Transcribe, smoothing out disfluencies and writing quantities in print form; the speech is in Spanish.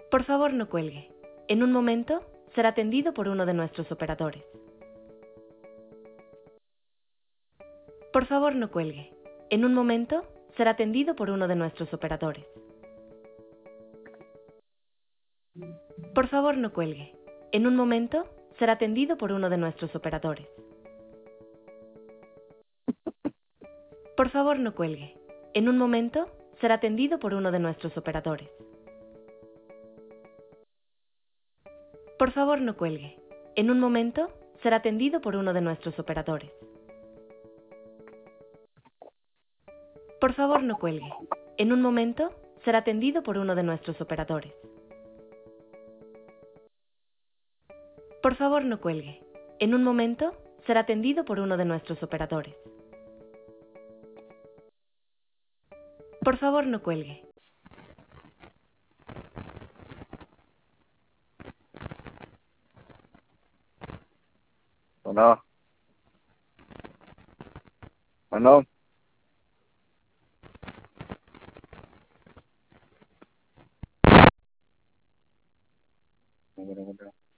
Por favor, no cuelgue. En un momento, será atendido por uno de nuestros operadores. Por favor, no cuelgue. En un momento, será atendido por uno de nuestros operadores. Por favor, no cuelgue. En un momento, será atendido por uno de nuestros operadores. Por favor, no cuelgue. En un momento, será atendido por uno de nuestros operadores. Por favor, no cuelgue. En un momento, será atendido por uno de nuestros operadores. Por favor, no cuelgue. En un momento, será atendido por uno de nuestros operadores. Por favor, no cuelgue. En un momento, será atendido por uno de nuestros operadores. Por favor, no cuelgue. Bueno, bueno. Bueno, bueno.